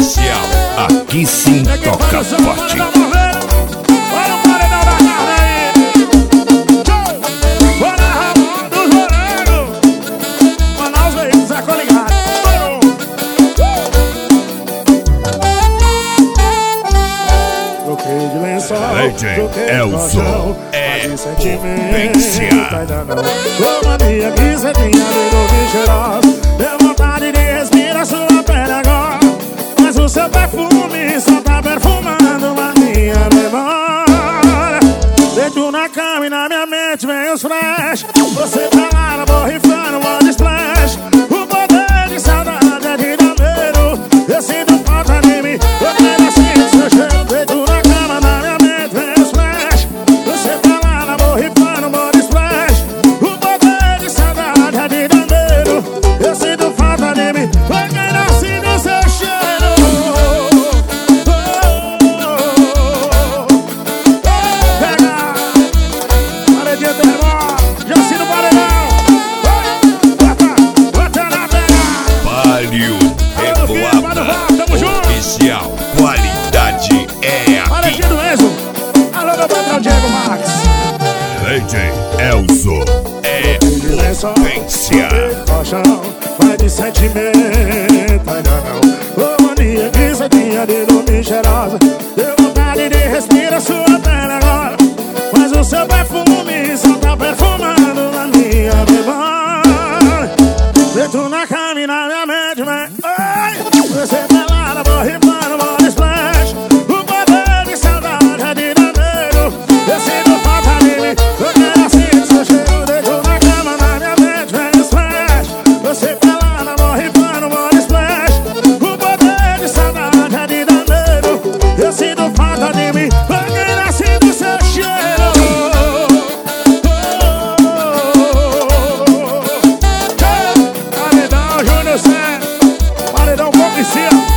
oficial. Aqui sim toca forte. Olha o paredão da carne aí. Bora, Ramon dos Morangos. Manaus veio, Zé Coligado. Troquei de lençol, DJ Elzo é potência. Ô mania que cê tinha de cheirosa. Deu vontade de respirar sua pele agora. Mas o seu perfume só tá perfumando a minha memória. Deito na cama e na minha mente vem os flash. Você tá lá na borrifando, body splash. O poder de saudade é de dar medo. Eu sinto falta de mim, eu quero assim seu cheiro. Deito na cama, na minha mente vem os flash. Você tá lá na borrifando, body splash. O poder de saudade é de dar medo. Eu sinto falta de mim, eu quero assim seu cheiro. Oficial, qualidade é aqui. Paredinha do Enzo. Alô, meu patrão Diego Max. DJ Elzo é potência. Vai de sentimento, ainda não. Ô mania que cê tinha de dormir cheirosa. Deu vontade de respirar sua pele agora. Mas o seu perfume só tá perfumando na minha memória. Deito na cama e na minha mente, vem. Você tá lá na borrifando, body splash. O poder de saudade é de dar medo. Eu sinto falta de mim, eu quero assim seu cheiro. Deito na cama, na minha mente, vem os flash. Você tá lá na borrifando, body splash. O poder de saudade é de dar medo. Eu sinto falta de mim, eu quero assim seu cheiro. Paredão Júnior Cé, paredão Polícia.